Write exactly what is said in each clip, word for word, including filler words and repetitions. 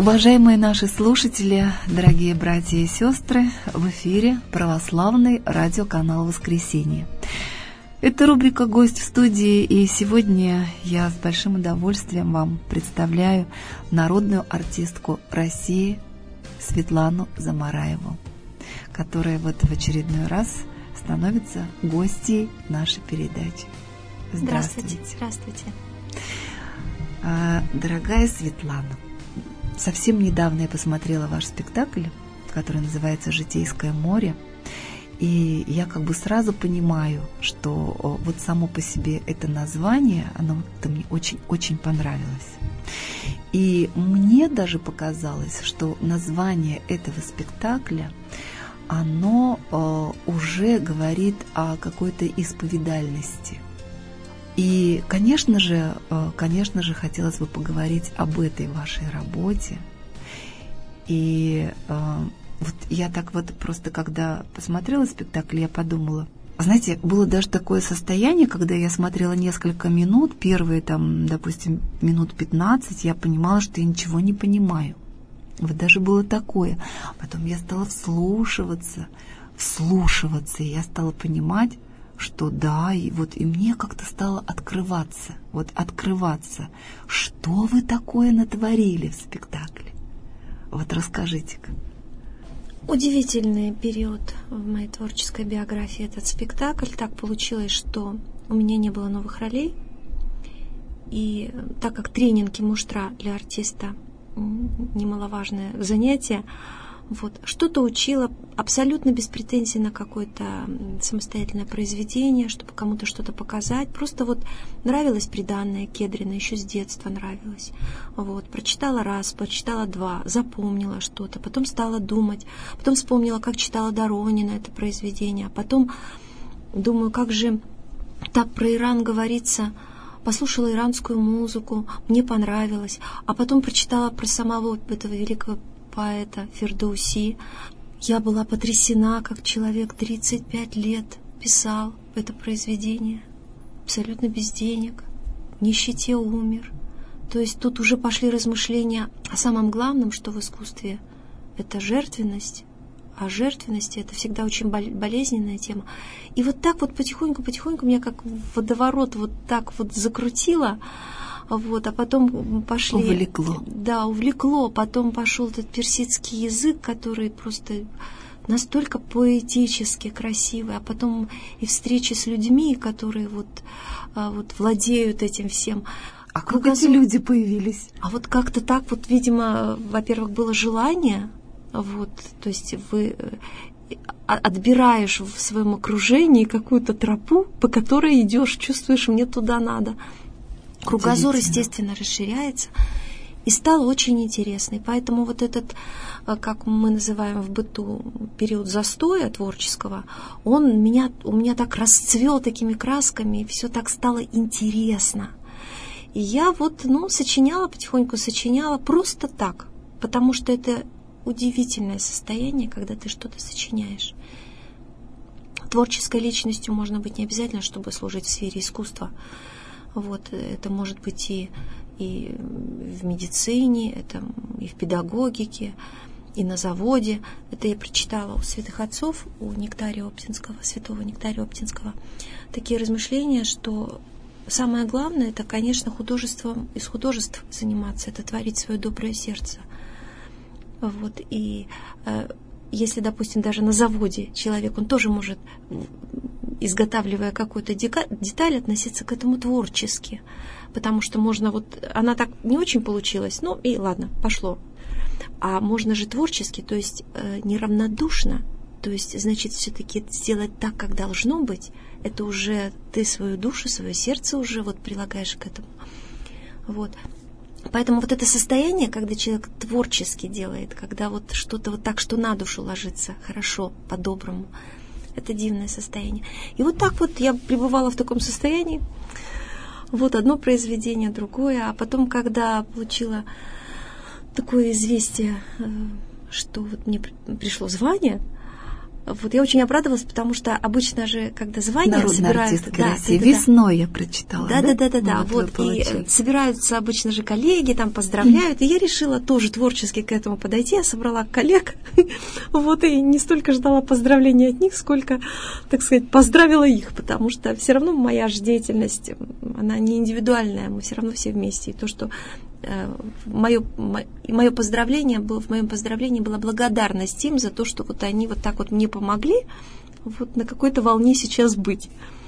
Уважаемые наши слушатели, дорогие братья и сестры, в эфире православный радиоканал «Воскресенье». Это рубрика «Гость в студии», и сегодня я с большим удовольствием вам представляю народную артистку России Светлану Замараеву, которая вот в очередной раз становится гостьей нашей передачи. Здравствуйте. Здравствуйте. Здравствуйте. Дорогая Светлана, совсем недавно я посмотрела ваш спектакль, который называется «Житейское море», и я как бы сразу понимаю, что вот само по себе это название, оно вот мне очень-очень понравилось. И мне даже показалось, что название этого спектакля, оно э, уже говорит о какой-то исповедальности. И, конечно же, э, конечно же, хотелось бы поговорить об этой вашей работе. И э, вот я так вот просто, когда посмотрела спектакль, я подумала, знаете, было даже такое состояние, когда я смотрела несколько минут, первые там, допустим, минут пятнадцать, я понимала, что я ничего не понимаю. Вот даже было такое. Потом я стала вслушиваться, вслушиваться, и я стала понимать, что да, и вот и мне как-то стало открываться, вот открываться. Что вы такое натворили в спектакле? Вот расскажите-ка. Удивительный период в моей творческой биографии этот спектакль. Так получилось, что у меня не было новых ролей, и так как тренинг и муштра для артиста немаловажное занятие, вот, что-то учила абсолютно без претензий на какое-то самостоятельное произведение, чтобы кому-то что-то показать. Просто вот нравилось приданное Кедрина, еще с детства нравилось. Вот, прочитала раз, прочитала два, запомнила что-то, потом стала думать, потом вспомнила, как читала Доронина это произведение, а потом думаю, как же так про Иран говорится. Послушала иранскую музыку, мне понравилось, а потом прочитала про самого этого великого поэта Фердоуси. Я была потрясена, как человек тридцать пять лет писал это произведение, абсолютно без денег, в нищете умер. То есть тут уже пошли размышления о самом главном, что в искусстве — это жертвенность. А жертвенности — это всегда очень болезненная тема. И вот так вот потихоньку-потихоньку меня как водоворот вот так вот закрутило, вот, а потом пошли... Увлекло. Да, увлекло. Потом пошел этот персидский язык, который просто настолько поэтически красивый, а потом и встречи с людьми, которые вот, вот владеют этим всем. А как Кругозор... эти люди появились? А вот как-то так вот, видимо, во-первых, было желание. Вот, то есть вы отбираешь в своем окружении какую-то тропу, по которой идешь, чувствуешь, мне туда надо. Кругозор, естественно, расширяется, и стало очень интересно. И поэтому вот этот, как мы называем в быту, период застоя творческого, он меня, у меня так расцвел такими красками, и все так стало интересно. И я вот, ну, сочиняла, потихоньку сочиняла просто так, потому что это удивительное состояние, когда ты что-то сочиняешь. Творческой личностью можно быть не обязательно, чтобы служить в сфере искусства. Вот, это может быть и, и в медицине, это и в педагогике, и на заводе. Это я прочитала у святых отцов, у Нектария Оптинского, святого Нектария Оптинского, такие размышления, что самое главное — это, конечно, художеством, из художеств заниматься, это творить свое доброе сердце. Вот, и э, если, допустим, даже на заводе человек, он тоже может, изготавливая какую-то деталь, относиться к этому творчески, потому что можно вот, она так не очень получилась, ну и ладно, пошло. А можно же творчески, то есть э, неравнодушно, то есть, значит, все-таки сделать так, как должно быть, это уже ты свою душу, свое сердце уже вот прилагаешь к этому. Вот. Поэтому вот это состояние, когда человек творчески делает, когда вот что-то вот так, что на душу ложится, хорошо, по-доброму, это дивное состояние. И вот так вот я пребывала в таком состоянии, вот одно произведение, другое, а потом, когда получила такое известие, что вот мне пришло звание, Вот я очень обрадовалась, потому что обычно же, когда звания Народная собирают... артистка да, России. Да, да, Весной я прочитала. Да, да, да, да, ну, да. Вот, и собираются обычно же коллеги, там поздравляют. И я решила тоже творчески к этому подойти. Я собрала коллег, вот, и не столько ждала поздравления от них, сколько, так сказать, поздравила их, потому что все равно моя же деятельность, она не индивидуальная, мы все равно все вместе. И то, что Мое, мое поздравление было, в моем поздравлении была благодарность им за то, что вот они вот так вот мне помогли вот на какой-то волне сейчас быть.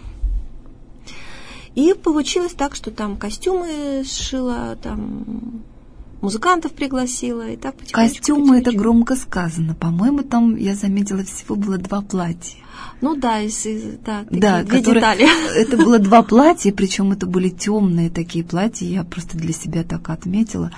И получилось так, что там костюмы сшила, там музыкантов пригласила, и так потихонечку. Костюмы — это громко сказано. По-моему, там, я заметила, всего было два платья. Ну да, из, из, да, такие да, две которые, детали. Это было два платья, причем это были темные такие платья, я просто для себя так отметила.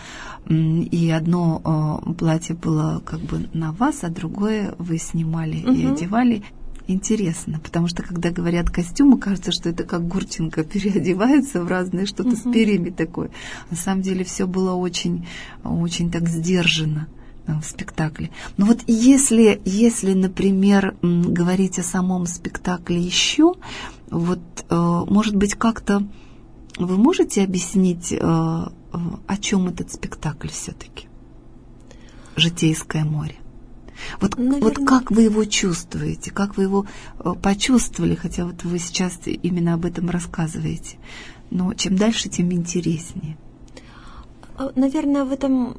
И одно э, платье было как бы на вас, а другое вы снимали угу. и одевали. Интересно, потому что когда говорят костюмы, кажется, что это как Гурченко переодеваются в разные что-то угу. с перьями такое. На самом деле все было очень, очень так сдержанно в спектакле. Но вот если, если, например, говорить о самом спектакле еще, вот, может быть, как-то вы можете объяснить, о чем этот спектакль все-таки? «Житейское море». Вот, вот как вы его чувствуете, как вы его почувствовали, хотя вот вы сейчас именно об этом рассказываете. Но чем дальше, тем интереснее. Наверное, в этом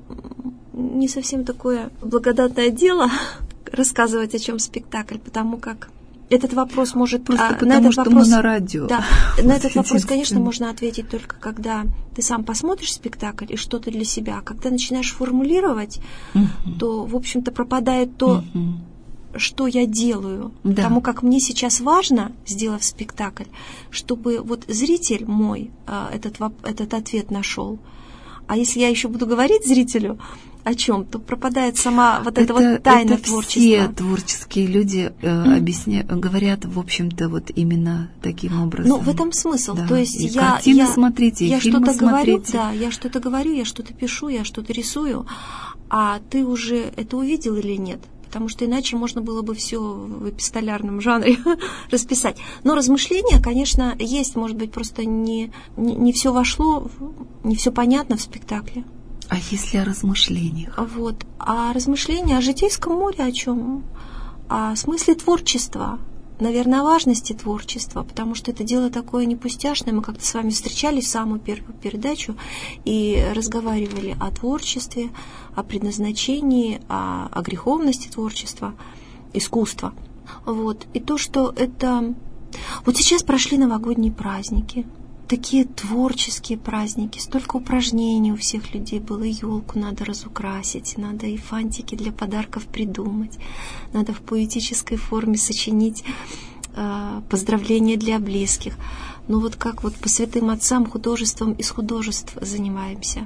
не совсем такое благодатное дело рассказывать, о чем спектакль, потому как этот вопрос может... Просто а, потому, на этот что вопрос, мы на радио. Да, на этот вопрос, конечно, можно ответить только когда ты сам посмотришь спектакль и что-то для себя. А когда начинаешь формулировать, uh-huh. то, в общем-то, пропадает то, uh-huh. что я делаю. Да. Потому как мне сейчас важно, сделав спектакль, чтобы вот зритель мой а, этот, этот ответ нашел. А если я еще буду говорить зрителю о чем, то пропадает сама вот эта это, вот тайна это творчества. Все творческие люди э, mm. объясня... говорят, в общем-то, вот именно таким образом. Ну, в этом смысл. Да. То есть и я, картины я, смотрите, я фильмы что-то смотрите. говорю, да, я что-то говорю, я что-то пишу, я что-то рисую, а ты уже это увидел или нет? Потому что иначе можно было бы все в эпистолярном жанре расписать. Но размышления, конечно, есть, может быть, просто не, не, не все вошло, не все понятно в спектакле. А если о размышлениях? Вот. А размышления о житейском море о чем? О смысле творчества. Наверное, о важности творчества, потому что это дело такое непустяшное. Мы как-то с вами встречались в самую первую передачу и разговаривали о творчестве, о предназначении, о, о греховности творчества, искусства. Вот. И то, что это... Вот сейчас прошли новогодние праздники. Такие творческие праздники, столько упражнений у всех людей было, елку надо разукрасить, надо и фантики для подарков придумать, надо в поэтической форме сочинить э, поздравления для близких. Но вот как вот по святым отцам художеством из художеств занимаемся.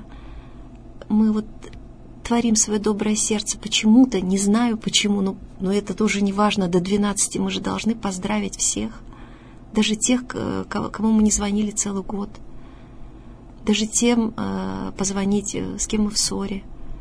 Мы вот творим свое доброе сердце почему-то, не знаю почему, но, но это тоже не важно, до двенадцати мы же должны поздравить всех. Даже тех, кому мы не звонили целый год. Даже тем позвонить, с кем мы в ссоре.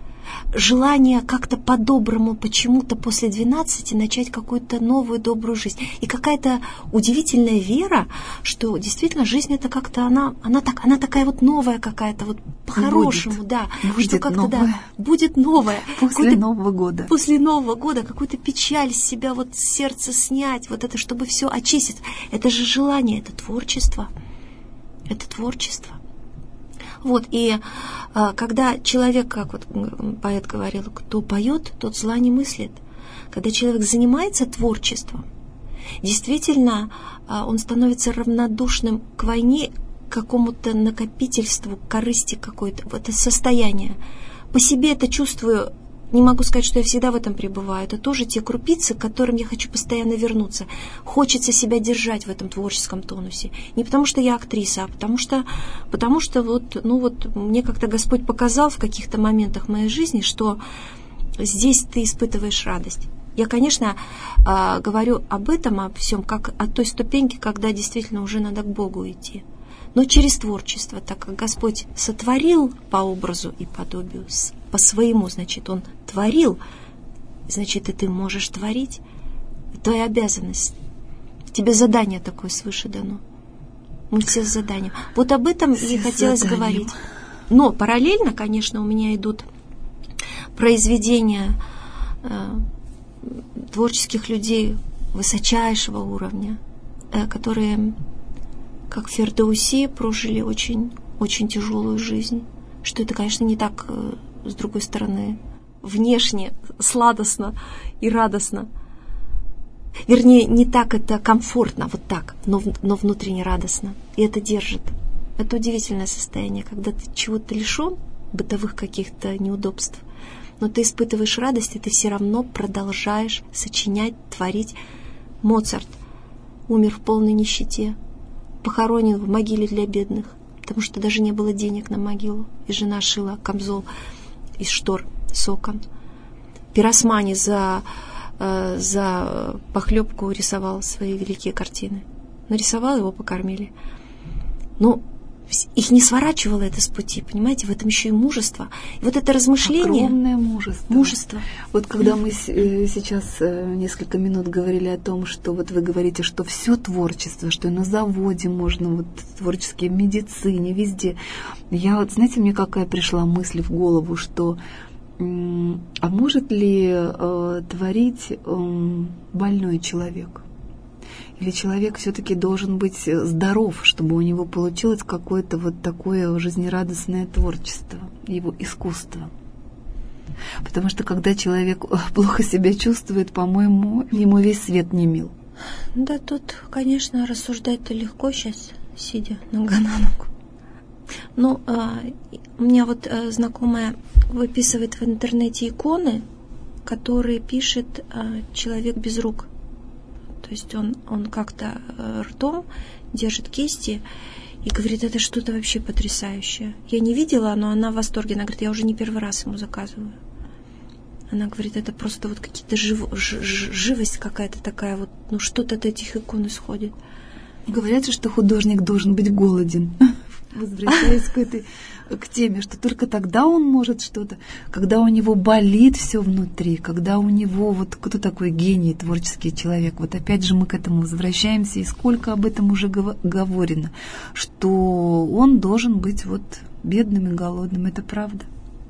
Желание как-то по-доброму почему-то после двенадцати начать какую-то новую добрую жизнь. И какая-то удивительная вера, что действительно жизнь это как-то она, она, так, она такая вот новая какая-то, вот по-хорошему, будет, да. Будет что как-то, новая. Да, будет новая. После Нового года. После Нового года какую-то печаль с себя вот с сердца снять, вот это, чтобы все очистить. Это же желание, это творчество. Это творчество. Вот, и а, когда человек, как вот поэт говорил, кто поет, тот зла не мыслит. Когда человек занимается творчеством, действительно, а, он становится равнодушным к войне, к какому-то накопительству, к корысти какой-то, вот это состояние. По себе это чувствую, не могу сказать, что я всегда в этом пребываю. Это тоже те крупицы, к которым я хочу постоянно вернуться. Хочется себя держать в этом творческом тонусе. Не потому что я актриса, а потому что, потому что вот, ну вот, мне как-то Господь показал в каких-то моментах моей жизни, что здесь ты испытываешь радость. Я, конечно, говорю об этом, обо всем, как о той ступеньке, когда действительно уже надо к Богу идти. Но через творчество, так как Господь сотворил по образу и подобию, по своему, значит, Он творил, значит, и ты можешь творить. твоя обязанность. Тебе задание такое свыше дано. Мы все с заданием. Вот об этом все и хотелось заданием. говорить. Но параллельно, конечно, у меня идут произведения э, творческих людей высочайшего уровня, э, которые, как Фердоуси, прожили очень, очень тяжелую жизнь. Что это, конечно, не так, э, с другой стороны, внешне сладостно и радостно. Вернее, не так это комфортно, вот так, но, но внутренне радостно. И это держит. Это удивительное состояние, когда ты чего-то лишен, бытовых каких-то неудобств, но ты испытываешь радость, и ты все равно продолжаешь сочинять, творить. Моцарт умер в полной нищете, похоронен в могиле для бедных, потому что даже не было денег на могилу, и жена шила камзол из штор с окон. Пиросмани за, э, за похлебку рисовал свои великие картины. Нарисовал, его покормили. Но их не сворачивало это с пути, понимаете, в этом еще и мужество. И вот это размышление... Огромное мужество. Мужество. Вот когда мы сейчас несколько минут говорили о том, что вот вы говорите, что все творчество, что и на заводе можно, вот творческие в медицине, везде. Я вот, знаете, мне какая пришла мысль в голову, что а может ли э, творить э, больной человек? Или человек все-таки должен быть здоров, чтобы у него получилось какое-то вот такое жизнерадостное творчество, его искусство? Потому что когда человек плохо себя чувствует, по-моему, ему весь свет не мил. Да тут, конечно, рассуждать-то легко сейчас, сидя нога на ногу. Ну, а, у меня вот а, знакомая выписывает в интернете иконы, которые пишет а, человек без рук. То есть он, он как-то а, ртом держит кисти и говорит, это что-то вообще потрясающее. Я не видела, но она в восторге. Она говорит, я уже не первый раз ему заказываю. Она говорит, это просто вот какие-то жив, ж, ж, живость какая-то такая, вот, ну что-то от этих икон исходит. Говорят же, что художник должен быть голоден. Возвращаясь к этой к теме, что только тогда он может что-то, когда у него болит все внутри, когда у него вот кто такой гений, творческий человек. Вот опять же мы к этому возвращаемся, и сколько об этом уже говорено, что он должен быть вот бедным и голодным. Это правда?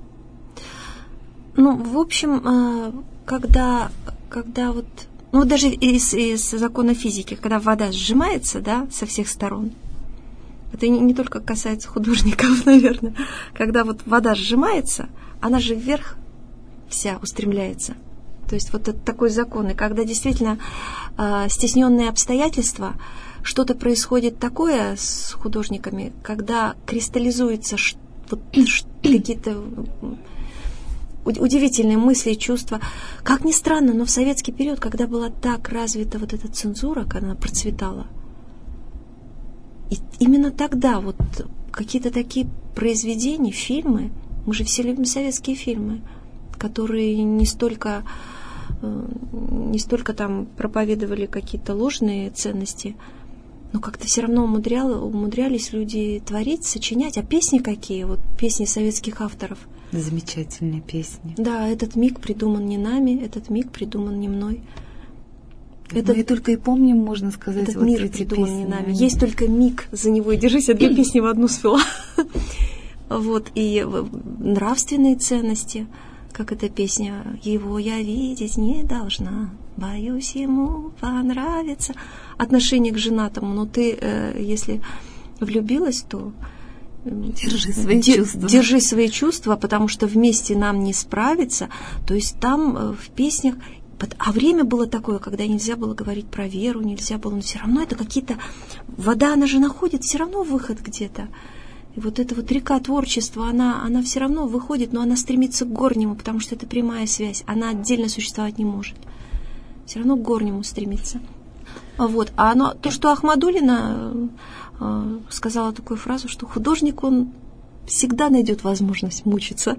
Ну, в общем, когда, когда вот, ну даже из, из закона физики, когда вода сжимается, да, со всех сторон. Это не, не только касается художников, наверное. Когда вот вода сжимается, она же вверх вся устремляется. То есть вот это такой закон. И когда действительно э, стесненные обстоятельства, что-то происходит такое с художниками, когда кристаллизуются ш, вот, ш, какие-то удивительные мысли и чувства. Как ни странно, но в советский период, когда была так развита вот эта цензура, когда она процветала, и именно тогда вот какие-то такие произведения, фильмы, мы же все любим советские фильмы, которые не столько, не столько там проповедовали какие-то ложные ценности, но как-то все равно умудрял, умудрялись люди творить, сочинять. А песни какие? Вот песни советских авторов. Замечательные песни. Да, этот миг придуман не нами, этот миг придуман не мной. Этот, мы только и помним, можно сказать, этот вот мир эти придуман песни. Не нами. Есть только миг, за него и держись, я две песни в одну свела. Вот, и нравственные ценности, как эта песня «Его я видеть не должна, боюсь ему понравится». Отношение к женатому, но ты, если влюбилась, то держи свои Де- чувства. Держи свои чувства, потому что вместе нам не справиться. То есть там в песнях. А время было такое, когда нельзя было говорить про веру, нельзя было, но все равно это какие-то... Вода, она же находит все равно выход где-то. И вот эта вот река творчества, она, она все равно выходит, но она стремится к горнему, потому что это прямая связь. Она отдельно существовать не может. Все равно к горнему стремится. Вот. А оно, то, что Ахмадуллина э, сказала такую фразу, что художник, он всегда найдет возможность мучиться.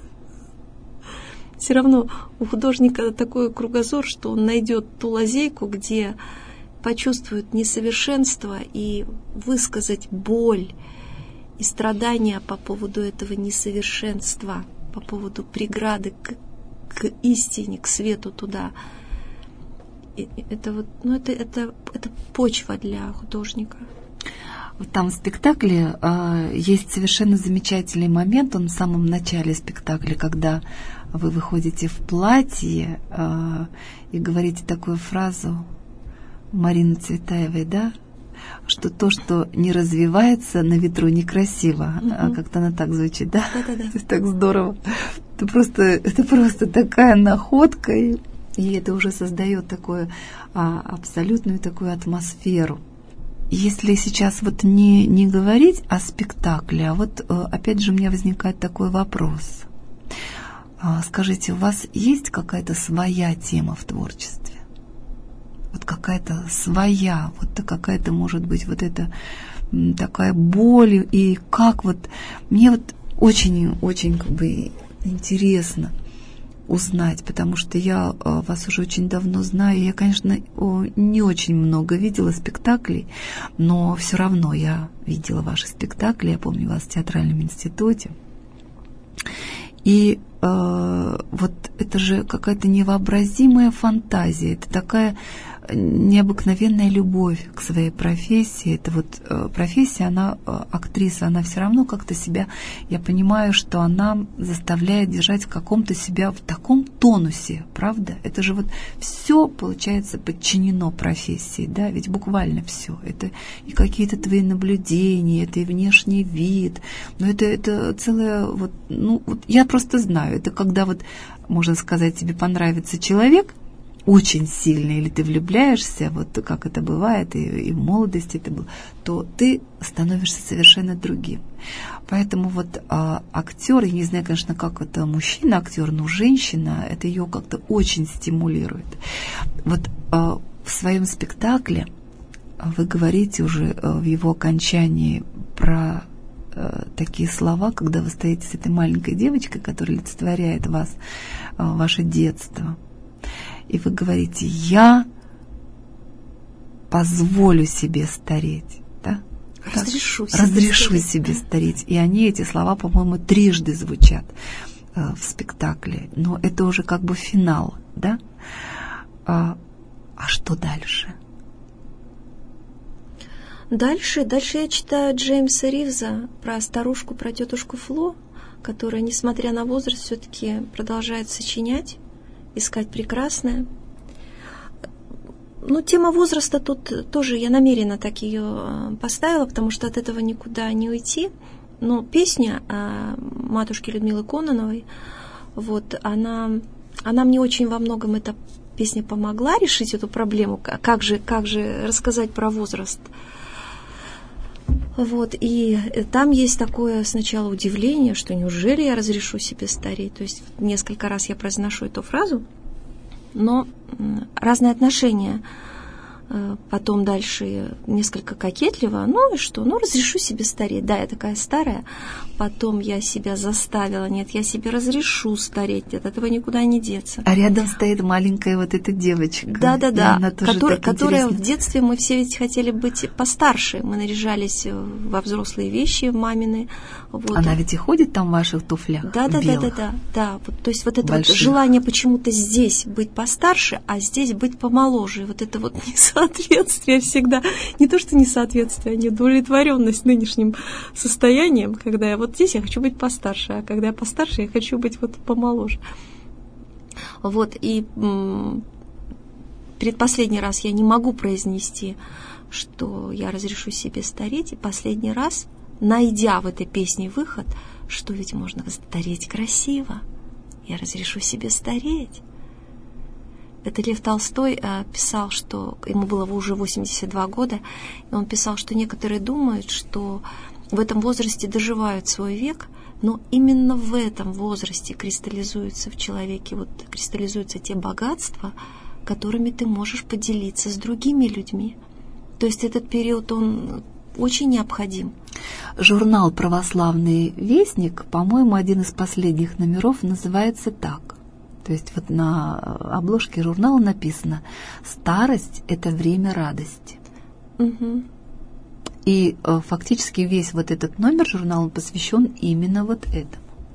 Все равно у художника такой кругозор, что он найдет ту лазейку, где почувствует несовершенство и высказать боль и страдания по поводу этого несовершенства, по поводу преграды к, к истине, к свету туда. это вот, ну, это, это, это почва для художника. Там в спектакле э, есть совершенно замечательный момент, он в самом начале спектакля, когда вы выходите в платье э, и говорите такую фразу Марины Цветаевой, да, что то, что не развивается на ветру, некрасиво. Mm-hmm. А как-то она так звучит, да? Да-да-да. Это так здорово. Это просто, это просто такая находка, и, и это уже создает такую а, абсолютную такую атмосферу. Если сейчас вот не, не говорить о спектакле, а вот опять же у меня возникает такой вопрос. Скажите, у вас есть какая-то своя тема в творчестве? Вот какая-то своя, вот какая-то, может быть, вот эта такая боль, и как вот, мне вот очень-очень как бы интересно узнать, потому что я вас уже очень давно знаю, я, конечно, не очень много видела спектаклей, но все равно я видела ваши спектакли, я помню вас в театральном институте, и э, вот это же какая-то невообразимая фантазия, это такая необыкновенная любовь к своей профессии. Это вот э, профессия, она, э, актриса, она все равно как-то себя, я понимаю, что она заставляет держать в каком-то себя, в таком тонусе, правда? Это же вот все, получается, подчинено профессии, да, ведь буквально все. Это и какие-то твои наблюдения, это и внешний вид, но это, это целое, вот, ну, вот я просто знаю, это когда вот, можно сказать, тебе понравится человек, очень сильно, или ты влюбляешься, вот как это бывает, и, и в молодости это было, то ты становишься совершенно другим. Поэтому вот а, актер, я не знаю, конечно, как это мужчина-актер, но женщина, это ее как-то очень стимулирует. Вот а, в своем спектакле вы говорите уже а, в его окончании про а, такие слова, когда вы стоите с этой маленькой девочкой, которая олицетворяет вас, а, ваше детство. И вы говорите, я позволю себе стареть, да? Разрешу, себе, Разрешу стареть. себе стареть. И они, эти слова, по-моему, трижды звучат э, в спектакле. Но это уже как бы финал, да? А, а что дальше? Дальше, дальше я читаю Джеймса Ривза про старушку, про тетушку Фло, которая, несмотря на возраст, все-таки продолжает сочинять, искать прекрасное. Ну, тема возраста тут тоже я намеренно так ее поставила, потому что от этого никуда не уйти. Но песня матушки Людмилы Кононовой, вот, она, она мне очень во многом, эта песня помогла решить эту проблему, как же, как же рассказать про возраст. Вот, и там есть такое сначала удивление, что неужели я разрешу себе стареть? То есть несколько раз я произношу эту фразу, но разные отношения. Потом дальше несколько кокетливо, ну и что, ну разрешу себе стареть, да, я такая старая. Потом я себя заставила, нет, я себе разрешу стареть, от этого никуда не деться. А рядом стоит маленькая вот эта девочка. Да-да-да, которая, которая в детстве мы все ведь хотели быть постарше, мы наряжались во взрослые вещи мамины. Вот. Она ведь и ходит там в ваших туфлях. Да-да-да-да-да, да, вот, то есть вот это вот желание почему-то здесь быть постарше, а здесь быть помоложе, вот это вот несоответствие всегда, не то что несоответствие, а неудовлетворенность нынешним состоянием, когда я вот здесь я хочу быть постарше, а когда я постарше, я хочу быть вот помоложе. Вот, и м- предпоследний раз я не могу произнести, что я разрешу себе стареть, и последний раз, найдя в этой песне выход, что ведь можно стареть красиво, я разрешу себе стареть. Это Лев Толстой э, писал, что ему было уже восемьдесят два года, и он писал, что некоторые думают, что в этом возрасте доживают свой век, но именно в этом возрасте кристаллизуются в человеке, вот кристаллизуются те богатства, которыми ты можешь поделиться с другими людьми. То есть этот период, он очень необходим. Журнал «Православный вестник», по-моему, один из последних номеров называется так. То есть вот на обложке журнала написано «Старость – это время радости». Угу. И э, фактически весь вот этот номер журнала посвящен именно вот этому.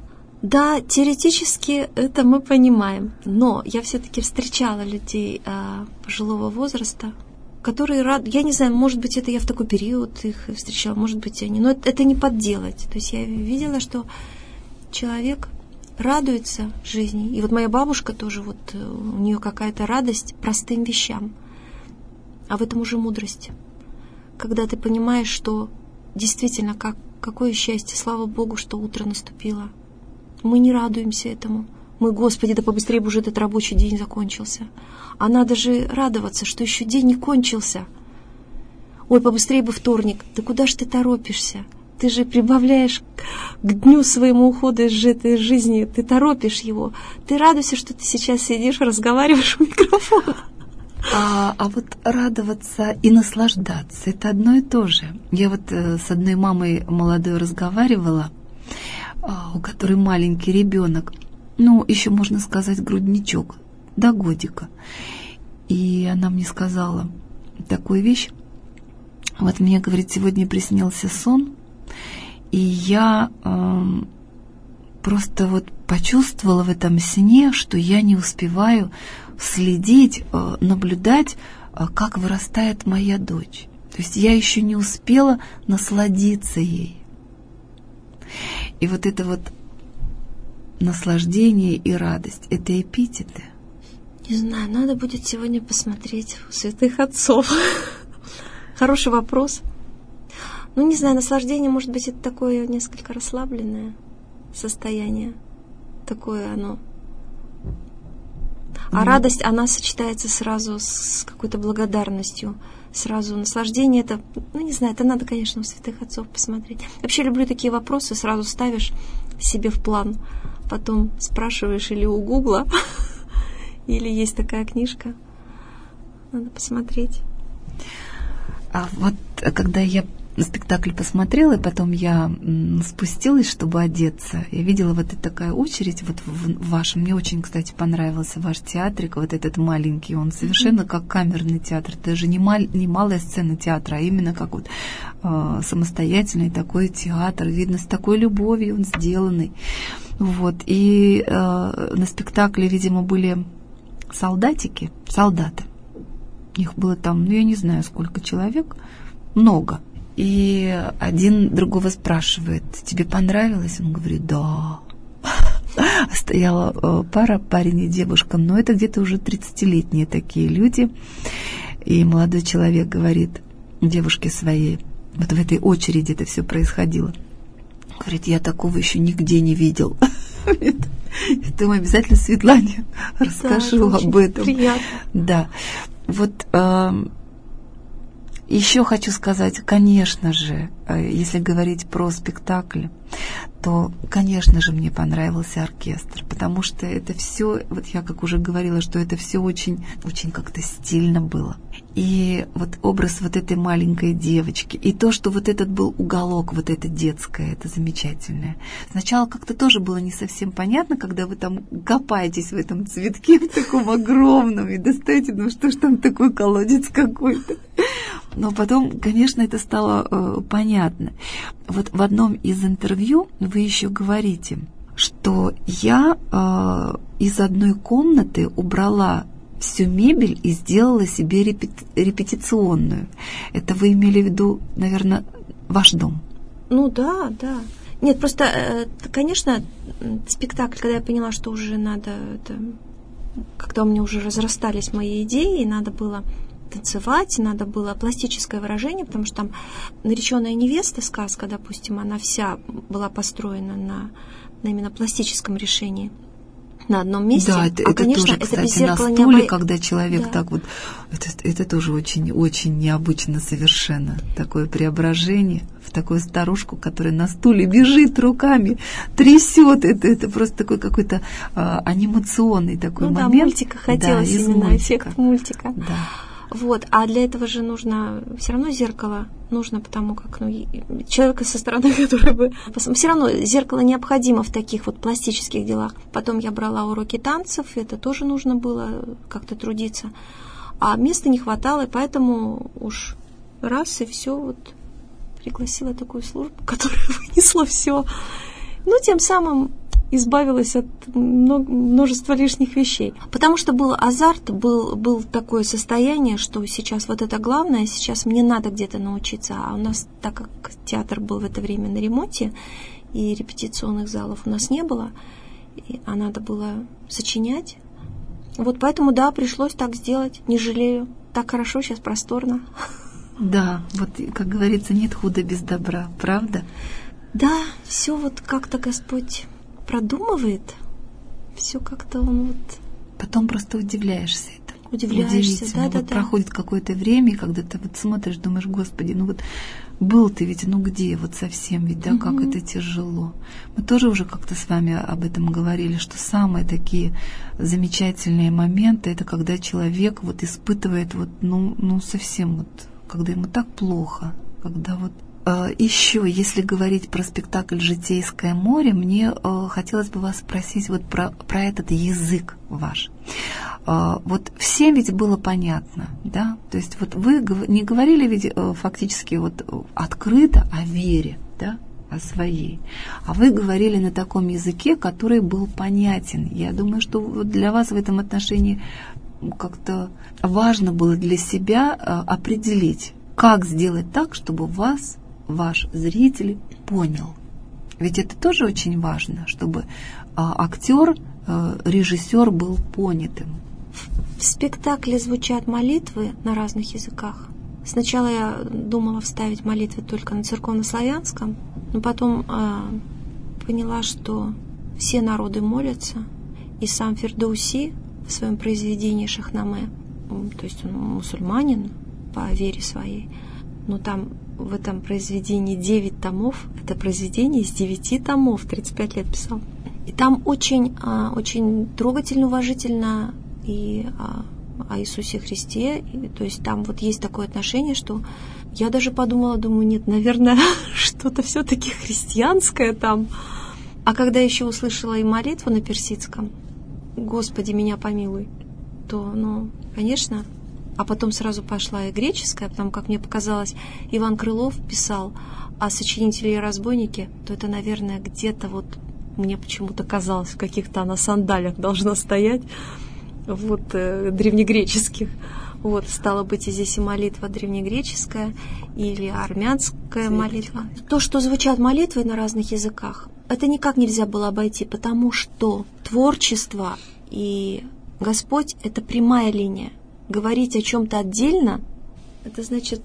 Да, теоретически это мы понимаем, но я все-таки встречала людей а, пожилого возраста, которые рад... Я не знаю, может быть, это я в такой период их встречала, может быть, они... Но это, это не подделать. То есть я видела, что человек радуется жизни. И вот моя бабушка тоже, вот у нее какая-то радость простым вещам. А в этом уже мудрость. Когда ты понимаешь, что действительно, как, какое счастье, слава Богу, что утро наступило. Мы не радуемся этому. Мы, Господи, да побыстрее бы уже этот рабочий день закончился. А надо же радоваться, что еще день не кончился. Ой, побыстрее бы вторник. Да куда ж ты торопишься? Ты же прибавляешь к дню своему ухода из этой жизни. Ты торопишь его. Ты радуйся, что ты сейчас сидишь, разговариваешь в микрофон. А, а вот радоваться и наслаждаться — это одно и то же. Я вот э, с одной мамой молодой разговаривала, э, у которой маленький ребенок, ну, еще можно сказать, грудничок, до годика. И она мне сказала такую вещь. Вот мне, говорит, сегодня приснился сон, и я э, просто вот почувствовала в этом сне, что я не успеваю следить, э, наблюдать, э, как вырастает моя дочь. То есть я еще не успела насладиться ей. И вот это вот наслаждение и радость — это эпитеты. Не знаю, надо будет сегодня посмотреть у святых отцов. Хороший вопрос. Ну, не знаю, наслаждение, может быть, это такое несколько расслабленное состояние. Такое оно. А mm. радость, она сочетается сразу с какой-то благодарностью. Сразу наслаждение это, ну, не знаю, это надо, конечно, у святых отцов посмотреть. Вообще люблю такие вопросы, сразу ставишь себе в план. Потом спрашиваешь или у Гугла, или есть такая книжка. Надо посмотреть. А вот когда я спектакль посмотрела, и потом я спустилась, чтобы одеться, я видела вот эта такая очередь вот в вашем. Мне очень, кстати, понравился ваш театрик, вот этот маленький. Он совершенно mm-hmm. как камерный театр. Это же не, мал, не малая сцена театра, а именно как вот э, самостоятельный такой театр. Видно, с такой любовью он сделанный. Вот. И э, на спектакле, видимо, были солдатики, солдаты. Их было там, ну, я не знаю, сколько человек, много. И один другого спрашивает: тебе понравилось? Он говорит: да. Стояла пара, парень и девушка, но это где-то уже тридцатилетние такие люди. И молодой человек говорит девушке своей, вот в этой очереди это все происходило, говорит: я такого еще нигде не видел. Я думаю, обязательно Светлане расскажу да, об этом. Приятно. Да. Вот э, еще хочу сказать, конечно же, э, если говорить про спектакль, то, конечно же, мне понравился оркестр, потому что это все, вот я как уже говорила, что это все очень, очень как-то стильно было. И вот образ вот этой маленькой девочки, и то, что вот этот был уголок, вот это детское, это замечательное. Сначала как-то тоже было не совсем понятно, когда вы там копаетесь в этом цветке, в таком огромном, и достаете, ну что ж там такой колодец какой-то. Но потом, конечно, это стало э, понятно. Вот в одном из интервью вы еще говорите, что я э, из одной комнаты убрала всю мебель и сделала себе репет- репетиционную. Это вы имели в виду, наверное, ваш дом? Ну да, да. Нет, просто, э, конечно, спектакль, когда я поняла, что уже надо, это, когда у меня уже разрастались мои идеи, надо было танцевать, надо было пластическое выражение, потому что там «Нареченная невеста», сказка, допустим, она вся была построена на, на именно пластическом решении. На одном месте. Да, это, а, это конечно, тоже, кстати, это на стуле, необо... когда человек да. так вот... Это, это тоже очень-очень необычно совершенно. Такое преображение в такую старушку, которая на стуле бежит руками, трясет. Это, это просто такой какой-то а, анимационный такой ну, момент. Да, мультика хотелось да, именно, мультика. Эффект мультика. Да. Вот, а для этого же нужно все равно зеркало, нужно, потому как ну, человека со стороны, который бы... Все равно зеркало необходимо в таких вот пластических делах. Потом я брала уроки танцев, это тоже нужно было как-то трудиться. А места не хватало, и поэтому уж раз и все, вот пригласила такую службу, которая вынесла все. Ну, тем самым избавилась от множества лишних вещей. Потому что был азарт, был, был такое состояние, что сейчас вот это главное, сейчас мне надо где-то научиться. А у нас, так как театр был в это время на ремонте, и репетиционных залов у нас не было, и, а надо было сочинять. Вот поэтому, да, пришлось так сделать, не жалею. Так хорошо, сейчас просторно. Да, вот, как говорится, нет худа без добра, правда? Да, все вот как-то Господь продумывает, все как-то Он вот... Потом просто удивляешься этому. Удивляешься, да, да, вот да. Проходит какое-то время, когда ты вот смотришь, думаешь, Господи, ну вот был ты ведь, ну где вот совсем ведь, да, угу. Как это тяжело. Мы тоже уже как-то с вами об этом говорили, что самые такие замечательные моменты, это когда человек вот испытывает вот, ну, ну совсем вот, когда ему так плохо, когда вот еще, если говорить про спектакль «Житейское море», мне э, хотелось бы вас спросить вот про, про этот язык ваш. Э, вот всем ведь было понятно, да? То есть вот вы не говорили ведь э, фактически вот открыто о вере, да, о своей, а вы говорили на таком языке, который был понятен. Я думаю, что вот для вас в этом отношении как-то важно было для себя э, определить, как сделать так, чтобы вас ваш зритель понял. Ведь это тоже очень важно, чтобы а, актер, а, режиссер был понятым. В спектакле звучат молитвы на разных языках. Сначала я думала вставить молитвы только на церковнославянском, но потом а, поняла, что все народы молятся, и сам Фердоуси в своем произведении «Шахнаме», то есть он мусульманин по вере своей, но там в этом произведении девять томов. Это произведение из девяти томов, тридцать пять лет писал. И там очень, очень трогательно, уважительно и о Иисусе Христе. И, то есть там вот есть такое отношение, что я даже подумала, думаю, нет, наверное, что-то все-таки христианское там. А когда еще услышала и молитву на персидском, «Господи, меня помилуй», то, ну, конечно... А потом сразу пошла и греческая, потому как мне показалось, Иван Крылов писал о сочинителе и разбойнике, то это, наверное, где-то вот мне почему-то казалось, в каких-то она сандалях должна стоять, вот, э, древнегреческих. Вот, стало быть, и здесь и молитва древнегреческая или армянская молитва. То, что звучат молитвы на разных языках, это никак нельзя было обойти, потому что творчество и Господь — это прямая линия. Говорить о чем-то отдельно, это значит,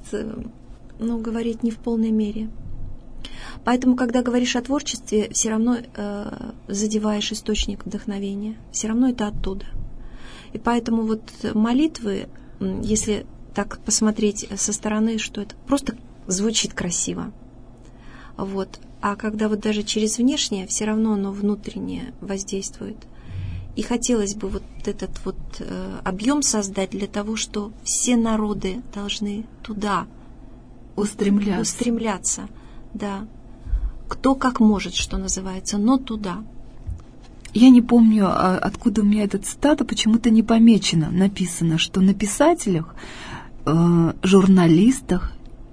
ну, говорить не в полной мере. Поэтому, когда говоришь о творчестве, все равно э, задеваешь источник вдохновения. Все равно это оттуда. И поэтому вот молитвы, если так посмотреть со стороны, что это просто звучит красиво. Вот. А когда вот даже через внешнее, все равно оно внутреннее воздействует. И хотелось бы вот этот вот э, объем создать для того, что все народы должны туда устремляться. устремляться. Да. Кто как может, что называется, но туда. Я не помню, откуда у меня эта цитата, почему-то не помечено. Написано, что на писателях, э, журналистах,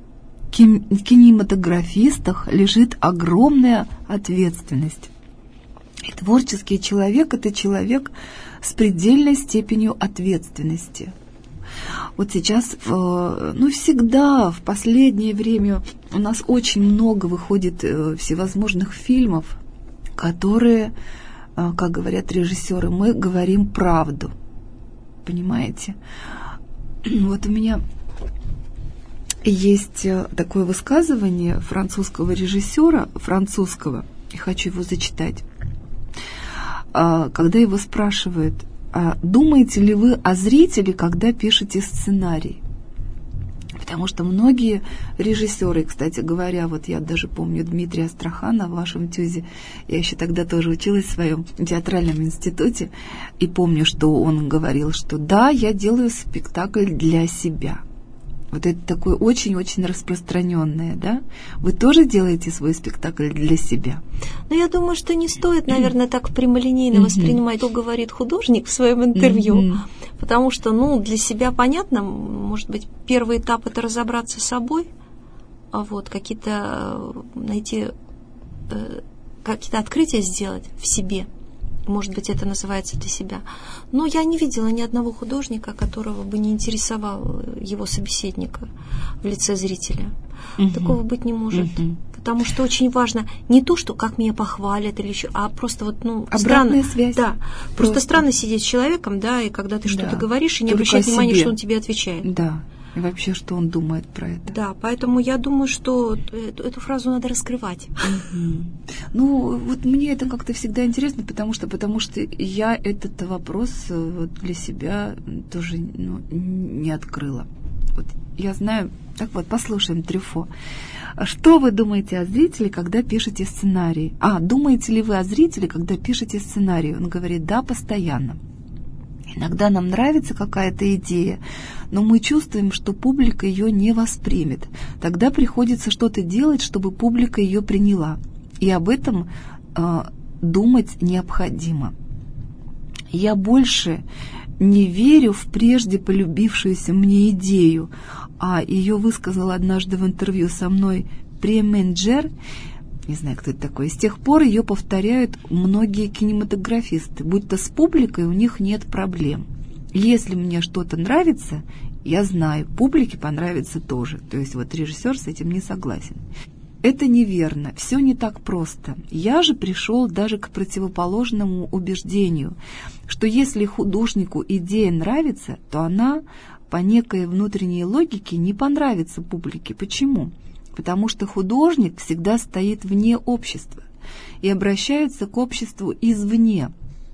кинематографистах лежит огромная ответственность. И творческий человек – это человек с предельной степенью ответственности. Вот сейчас, ну, всегда, в последнее время у нас очень много выходит всевозможных фильмов, которые, как говорят режиссеры, мы говорим правду. Понимаете? Вот у меня есть такое высказывание французского режиссера, французского, и хочу его зачитать. Когда его спрашивают, а думаете ли вы о зрителе, когда пишете сценарий? Потому что многие режиссеры, кстати говоря, вот я даже помню Дмитрия Астрахана в вашем ТЮЗе, я еще тогда тоже училась в своем театральном институте, и помню, что он говорил, что да, я делаю спектакль для себя. Вот это такое очень-очень распространенное, да? Вы тоже делаете свой спектакль для себя? Ну, я думаю, что не стоит, наверное, так прямолинейно воспринимать, что говорит художник в своем интервью, потому что, ну, для себя понятно, может быть, первый этап – это разобраться с собой, а вот какие-то найти какие-то открытия сделать в себе. Может быть, это называется для себя. Но я не видела ни одного художника, которого бы не интересовал его собеседника в лице зрителя. Угу. Такого быть не может. Угу. Потому что очень важно не то, что как меня похвалят или еще, а просто вот, ну, обратная странно. Связь. Да. Просто. просто странно сидеть с человеком, да, и когда ты что-то да. говоришь, и не обращать внимания, что он тебе отвечает. Да. И вообще, что он думает про это. Да, поэтому я думаю, что эту, эту фразу надо раскрывать. Mm-hmm. Ну, вот мне это как-то всегда интересно, потому что, потому что я этот вопрос вот для себя тоже ну, не открыла. Вот я знаю... Так вот, послушаем Трюфо. Что вы думаете о зрителе, когда пишете сценарий? А, думаете ли вы о зрителе, когда пишете сценарий? Он говорит, да, постоянно. Иногда нам нравится какая-то идея, но мы чувствуем, что публика ее не воспримет. Тогда приходится что-то делать, чтобы публика ее приняла. И об этом э, думать необходимо. Я больше не верю в прежде полюбившуюся мне идею, а ее высказал однажды в интервью со мной Пременджер. Не знаю, кто это такой. С тех пор ее повторяют многие кинематографисты. Будь то с публикой у них нет проблем. Если мне что-то нравится, я знаю, публике понравится тоже. То есть вот режиссер с этим не согласен. Это неверно, все не так просто. Я же пришел даже к противоположному убеждению, что если художнику идея нравится, то она по некой внутренней логике не понравится публике. Почему? Потому что художник всегда стоит вне общества и обращается к обществу извне.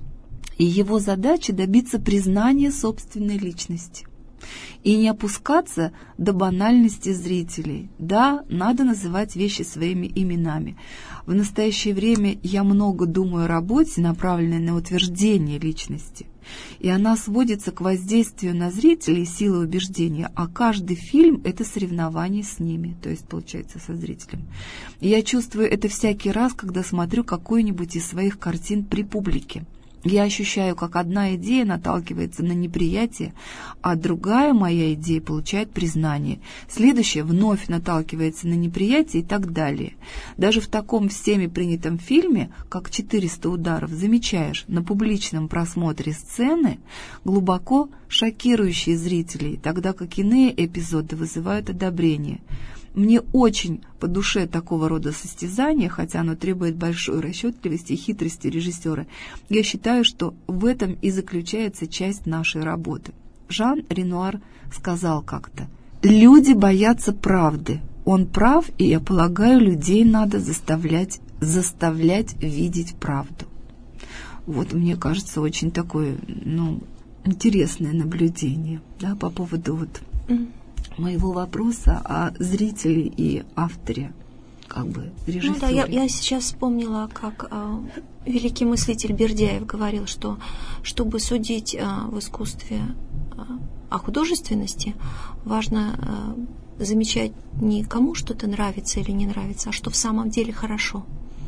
И его задача добиться признания собственной личности. И не опускаться до банальности зрителей. Да, надо называть вещи своими именами. В настоящее время я много думаю о работе, направленной на утверждение личности. И она сводится к воздействию на зрителей силой убеждения, а каждый фильм – это соревнование с ними, то есть, получается, со зрителем. И я чувствую это всякий раз, когда смотрю какую-нибудь из своих картин при публике. Я ощущаю, как одна идея наталкивается на неприятие, а другая моя идея получает признание. Следующая вновь наталкивается на неприятие и так далее. Даже в таком всеми принятом фильме, как «четыреста ударов», замечаешь на публичном просмотре сцены глубоко шокирующие зрителей, тогда как иные эпизоды вызывают одобрение. Мне очень по душе такого рода состязания, хотя оно требует большой расчетливости и хитрости режиссера. Я считаю, что в этом и заключается часть нашей работы. Жан Ренуар сказал как-то: «Люди боятся правды. Он прав, и я полагаю, людей надо заставлять, заставлять видеть правду». Вот, мне кажется, очень такое, ну, интересное наблюдение, да, по поводу вот моего вопроса о зрителе и авторе, как бы режиссере. Ну да, я, я сейчас вспомнила, как э, великий мыслитель Бердяев говорил, что чтобы судить э, в искусстве э, о художественности, важно э, замечать не кому что-то нравится или не нравится, а что в самом деле хорошо.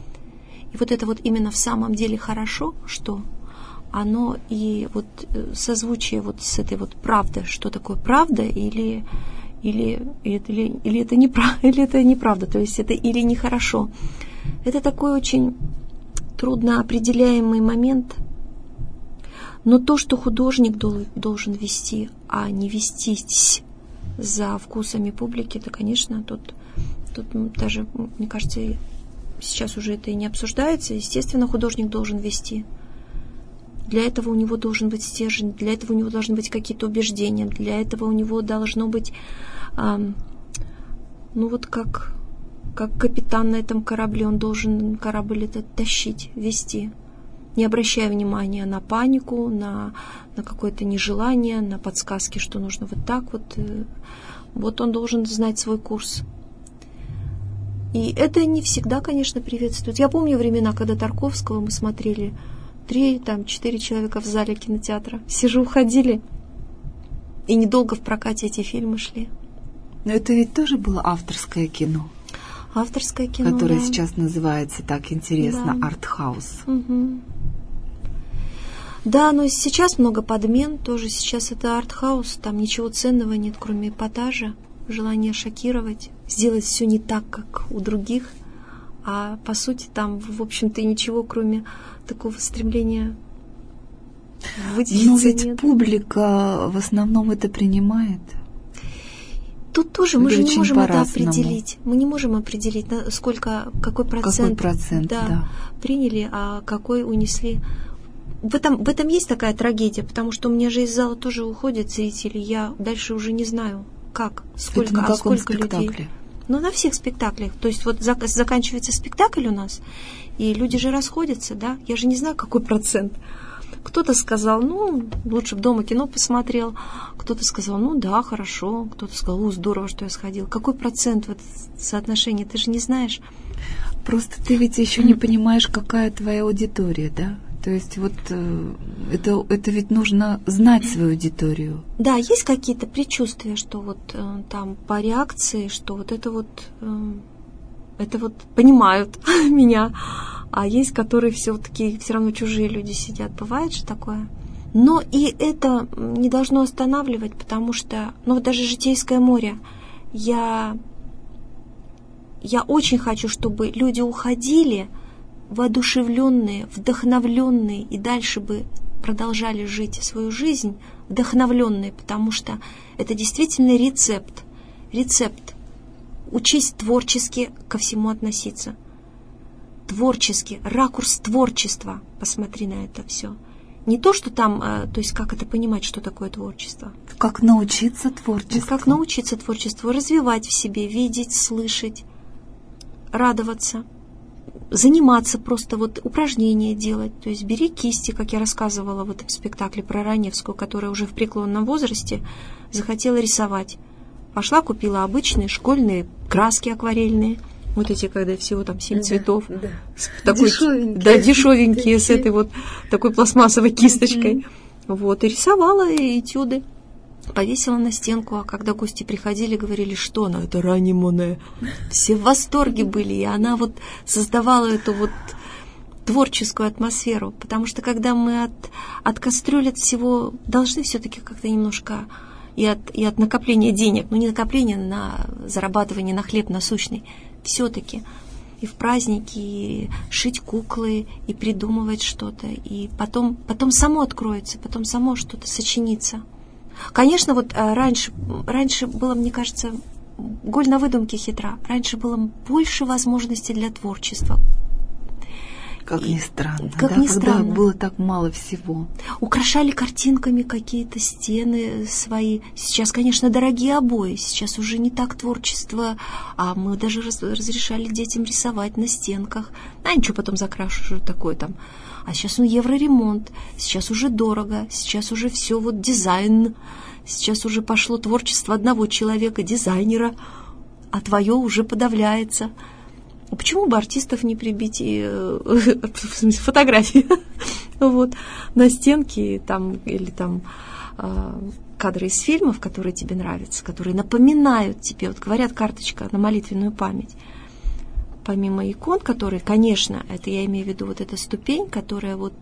И вот это вот именно в самом деле хорошо, что оно и вот созвучие вот с этой вот правдой, что такое правда или, или, или, или, это, не, или это неправда, то есть это или нехорошо. Это такой очень трудно определяемый момент, но то, что художник должен вести, а не вестись за вкусами публики, это, конечно, тут, тут даже, мне кажется, сейчас уже это и не обсуждается. Естественно, художник должен вести. Для этого у него должен быть стержень, для этого у него должны быть какие-то убеждения, для этого у него должно быть, эм, ну вот как, как капитан на этом корабле, он должен корабль этот тащить, вести, не обращая внимания на панику, на, на какое-то нежелание, на подсказки, что нужно вот так вот. Вот он должен знать свой курс. И это не всегда, конечно, приветствует. Я помню времена, когда Тарковского мы смотрели, Три, там, четыре человека в зале кинотеатра. Все же уходили. И недолго в прокате эти фильмы шли. Но это ведь тоже было авторское кино. Авторское кино, которое да. сейчас называется так интересно, да. артхаус. Угу. Да, но сейчас много подмен. Тоже сейчас это артхаус. Там ничего ценного нет, кроме эпатажа. Желание шокировать. Сделать все не так, как у других. а по сути там, в общем-то, и ничего, кроме такого стремления выделиться, но ведь нет. Публика в основном это принимает. Тут тоже мы Или же не можем это по-разному. определить. Мы не можем определить, сколько, какой процент, какой процент да, да. приняли, а какой унесли. В этом, в этом есть такая трагедия, потому что у меня же из зала тоже уходят зрители. Я дальше уже не знаю, как, сколько, это на а каком сколько спектакле? людей. Ну, на всех спектаклях. То есть вот зак- заканчивается спектакль у нас, и люди же расходятся, да? Я же не знаю, какой процент. Кто-то сказал, ну, лучше бы дома кино посмотрел. Кто-то сказал, ну да, хорошо. Кто-то сказал, о, здорово, что я сходил. Какой процент вот соотношения, ты же не знаешь. Просто ты ведь еще не понимаешь, какая твоя аудитория, да? То есть вот э, это, это ведь нужно знать свою аудиторию. Да, есть какие-то предчувствия, что вот э, там по реакции, что вот это вот, э, это вот понимают меня. А есть, которые все-таки все равно чужие люди сидят. Бывает же такое. Но и это не должно останавливать, потому что, ну вот даже «Житейское море», я, я очень хочу, чтобы люди уходили воодушевленные, вдохновленные и дальше бы продолжали жить свою жизнь вдохновленные, потому что это действительно рецепт. Рецепт. Учись творчески ко всему относиться. Творчески, ракурс творчества. Посмотри на это все. Не то, что там, то есть как это понимать, что такое творчество. Как научиться творчеству. Как научиться творчеству, развивать в себе, видеть, слышать, радоваться, заниматься, просто вот упражнения делать. То есть бери кисти, как я рассказывала в этом спектакле про Раневскую, которая уже в преклонном возрасте захотела рисовать. Пошла, купила обычные школьные краски акварельные. Вот эти, когда всего там семь да, цветов. Да. Такой, дешевенькие. Да, дешевенькие, с этой вот такой пластмассовой кисточкой. Mm-hmm. Вот, и рисовала этюды. Повесила на стенку, а когда гости приходили, говорили, что она, это Рани Моне. Все в восторге были, и она вот создавала эту вот творческую атмосферу. Потому что когда мы от, от кастрюль, от всего, должны все-таки как-то немножко и от, и от накопления денег, ну не накопления на зарабатывание на хлеб насущный, все-таки и в праздники, и шить куклы, и придумывать что-то, и потом, потом само откроется, потом само что-то сочинится. Конечно, вот раньше, раньше было, мне кажется, голь на выдумке хитра, раньше было больше возможностей для творчества. Как ни странно, как да, ни когда странно. Было так мало всего. Украшали картинками какие-то стены свои. Сейчас, конечно, дорогие обои. Сейчас уже не так творчество. А мы даже раз, разрешали детям рисовать на стенках. А ничего, потом закрашу, что такое там. А сейчас ну евроремонт. Сейчас уже дорого. Сейчас уже все вот дизайн. Сейчас уже пошло творчество одного человека, дизайнера. А твое уже подавляется. Почему бы артистов не прибить и, в смысле, фотографии вот, на стенке там, или там кадры из фильмов, которые тебе нравятся, которые напоминают тебе, вот говорят, карточка на молитвенную память. Помимо икон, которые, конечно, это я имею в виду вот эта ступень, которая вот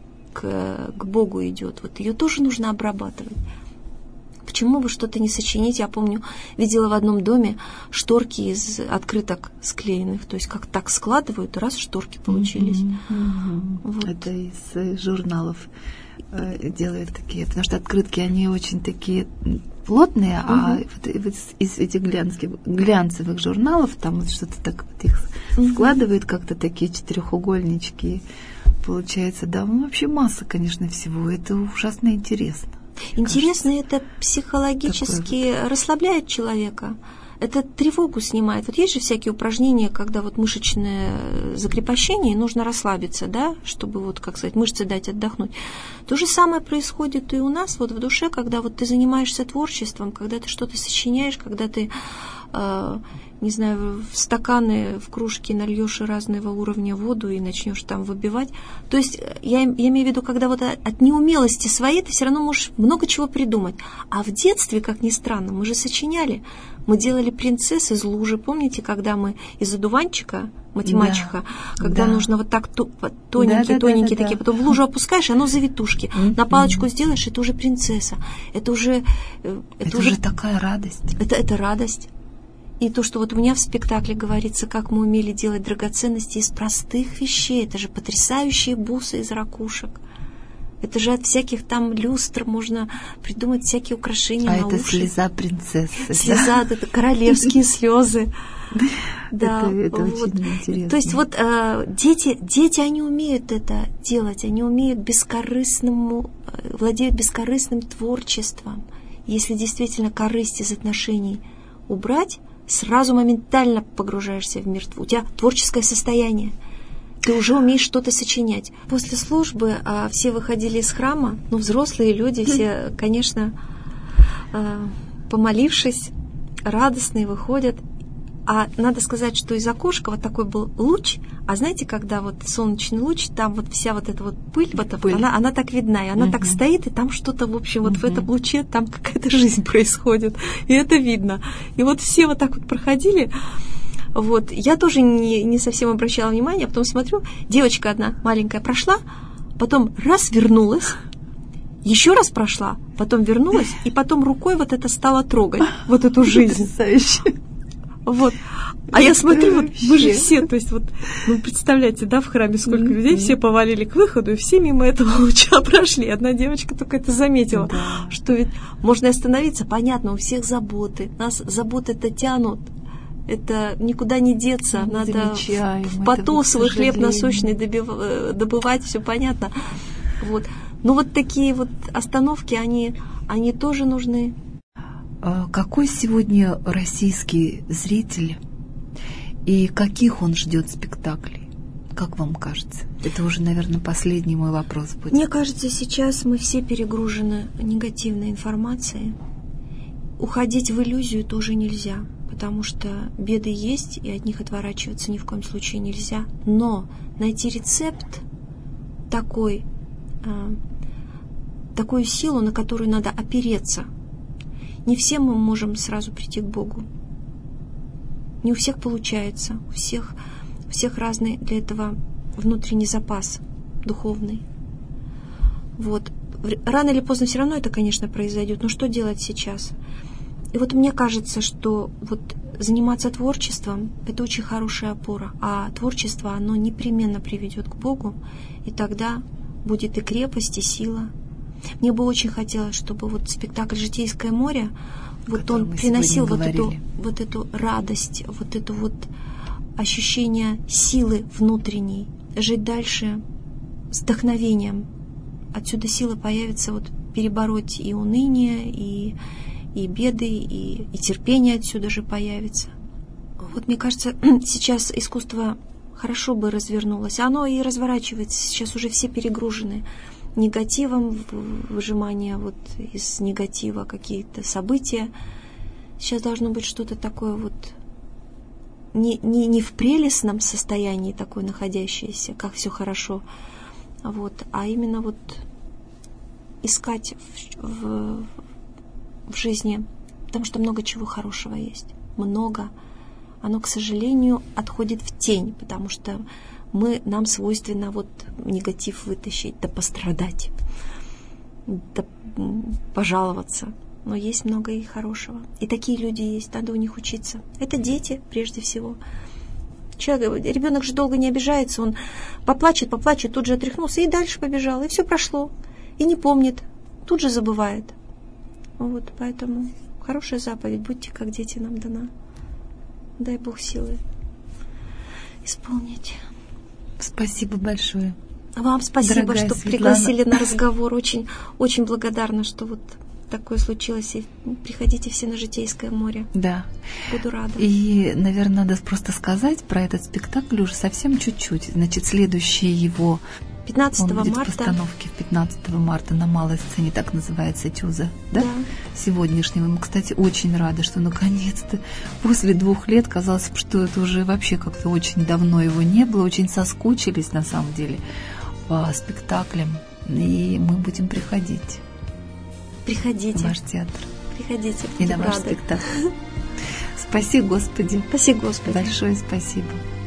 к, к Богу идет, вот ее тоже нужно обрабатывать. Почему бы что-то не сочинить? Я помню, видела в одном доме шторки из открыток склеенных. То есть как так складывают, раз шторки получились. Mm-hmm. Mm-hmm. Вот. Это из журналов э, делают такие. Потому что открытки, они очень такие плотные, mm-hmm. а вот, вот из этих глянцевых, глянцевых журналов там вот что-то так вот их mm-hmm. складывают, как-то такие четырехугольнички. Получается, да, ну вообще масса, конечно, всего. Это ужасно интересно. Интересно, кажется, это психологически вот расслабляет человека, это тревогу снимает. Вот есть же всякие упражнения, когда вот мышечное закрепощение, и нужно расслабиться, да, чтобы вот, как сказать, мышцы дать отдохнуть. То же самое происходит и у нас вот в душе, когда вот ты занимаешься творчеством, когда ты что-то сочиняешь, когда ты, э, не знаю, в стаканы, в кружки нальешь разного уровня воду и начнешь там выбивать. То есть я, я имею в виду, когда вот от неумелости своей ты все равно можешь много чего придумать. А в детстве, как ни странно, мы же сочиняли. Мы делали принцесс из лужи. Помните, когда мы из одуванчика, математика, да, когда да. нужно вот так тоненькие, да, тоненькие да, да, такие, да. потом в лужу опускаешь, оно завитушки. Mm-hmm. На палочку сделаешь, это уже принцесса. Это уже... Это, это уже такая радость. Это, это радость. И то, что вот у меня в спектакле говорится, как мы умели делать драгоценности из простых вещей. Это же потрясающие бусы из ракушек. Это же от всяких там люстр можно придумать всякие украшения а на это уши. Слеза принцессы. Слеза, да? Это королевские слезы. Да, это, это вот. Очень интересно. То есть вот э, дети, дети, они умеют это делать, они умеют бескорыстному, владеют бескорыстным творчеством. Если действительно корысть из отношений убрать, сразу моментально погружаешься в мир. У тебя творческое состояние. Ты уже умеешь что-то сочинять. После службы а, все выходили из храма, ну, взрослые люди, все, конечно, а, помолившись, радостные выходят. А надо сказать, что из окошка вот такой был луч, а знаете, когда вот солнечный луч, там вот вся вот эта вот пыль, вот пыль. Она, она так видна, и она uh-huh. так стоит, и там что-то, в общем, вот uh-huh. в этом луче, там какая-то жизнь происходит, и это видно. И вот все вот так вот проходили. Вот. Я тоже не, не совсем обращала внимания, а потом смотрю, девочка одна маленькая прошла, потом раз вернулась, еще раз прошла, потом вернулась, и потом рукой вот это стала трогать, вот эту жизнь. Вот. А я смотрю, вот мы же все, то есть вот, ну, представляете, да, в храме сколько mm-hmm. людей, все повалили к выходу, и все мимо этого луча прошли. Одна девочка только это заметила, да. Что ведь можно и остановиться, понятно, у всех заботы, нас заботы-то тянут. Это никуда не деться, мы надо в поту свой хлеб насущный добив... добывать, все понятно. Вот. Но вот такие вот остановки, они, они тоже нужны. Какой сегодня российский зритель и каких он ждет спектаклей? Как вам кажется? Это уже, наверное, последний мой вопрос будет. Мне кажется, сейчас мы все перегружены негативной информацией. Уходить в иллюзию тоже нельзя, потому что беды есть, и от них отворачиваться ни в коем случае нельзя. Но найти рецепт такой, э, такую силу, на которую надо опереться. Не все мы можем сразу прийти к Богу. Не у всех получается. У всех, у всех разный для этого внутренний запас духовный. Вот. Рано или поздно все равно это, конечно, произойдет. Но что делать сейчас? И вот мне кажется, что вот заниматься творчеством – это очень хорошая опора. А творчество, оно непременно приведет к Богу. И тогда будет и крепость, и сила. Мне бы очень хотелось, чтобы вот спектакль «Житейское море», вот он приносил вот эту, вот эту радость, вот это вот ощущение силы внутренней, жить дальше с вдохновением. Отсюда сила появится вот перебороть и уныние, и, и беды, и, и терпение отсюда же появится. Вот мне кажется, сейчас искусство хорошо бы развернулось. Оно и разворачивается, сейчас уже все перегружены негативом, выжимание вот из негатива какие-то события. Сейчас должно быть что-то такое вот не, не, не в прелестном состоянии такое находящееся, как все хорошо, вот, а именно вот искать в, в, в жизни, потому что много чего хорошего есть, много. Оно, к сожалению, отходит в тень, потому что мы, нам свойственно вот негатив вытащить, да пострадать, да пожаловаться. Но есть много и хорошего. И такие люди есть, надо у них учиться. Это дети, прежде всего. Человек, ребенок же долго не обижается, он поплачет, поплачет, тут же отряхнулся и дальше побежал, и все прошло. И не помнит, тут же забывает. Вот, поэтому хорошая заповедь, будьте как дети нам дана. Дай Бог силы исполнить. Спасибо большое. Вам спасибо, дорогая что Светлана. Пригласили на разговор. Очень, очень благодарна, что вот такое случилось. И приходите все на Житейское море. Да. Буду рада. И, наверное, надо просто сказать про этот спектакль уже совсем чуть-чуть. Значит, следующий его... пятнадцатого марта. Он будет в постановке пятнадцатого марта на малой сцене, так называется, Тюза, да? Да. Сегодняшнего. Мы, кстати, очень рады, что наконец-то после двух лет казалось, что это уже вообще как-то очень давно его не было, очень соскучились на самом деле по спектаклям, и мы будем приходить. Приходите. В ваш театр. Приходите. И на ваш спектакль. Спаси Господи. Спаси Господи. Большое спасибо.